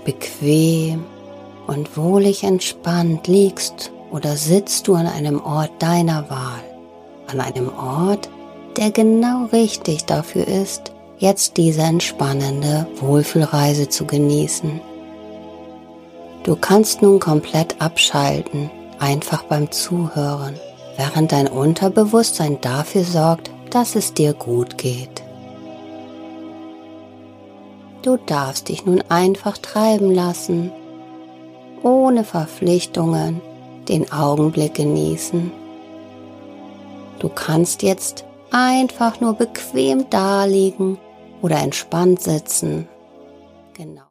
Bequem und wohlig entspannt liegst oder sitzt du an einem Ort deiner Wahl, an einem Ort, der genau richtig dafür ist, jetzt diese entspannende Wohlfühlreise zu genießen. Du kannst nun komplett abschalten, einfach beim Zuhören, während dein Unterbewusstsein dafür sorgt, dass es dir gut geht. Du darfst dich nun einfach treiben lassen, ohne Verpflichtungen, den Augenblick genießen. Du kannst jetzt einfach nur bequem daliegen oder entspannt sitzen. Genau.